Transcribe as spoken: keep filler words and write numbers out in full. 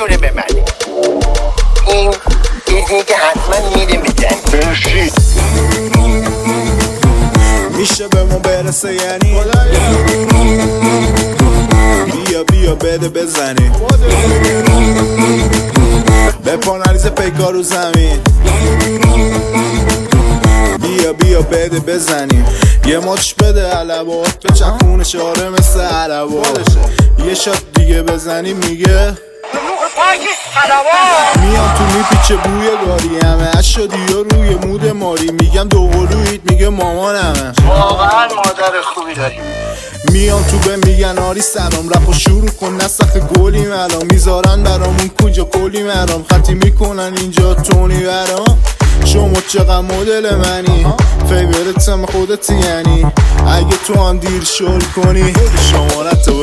جوره ببنی. این ایزی که حتما میره میدن میشه به ما برسه یعنی بیا بیا بده بزنی به پانالیز پیکار رو زمین بیا بیا بده بزنیم یه ماچ بده علوات به چخون شاره مثل علوات یه شات دیگه بزنیم میگه میام تو میپیچه بوی گاری همه اش شدی یا روی مود ماری میگم دوقلویت میگه مامانمه واقعا مادر خوبی داریم میام تو به میگن آری سلام رپا شروع کن نسخ گلی مرام میذارن برامون کجا کلی مرام خطی میکنن اینجا تونی برام شما چقدر مدل منی فیورتم خودتی یعنی اگه تو هم دیر شل کنی شما رتو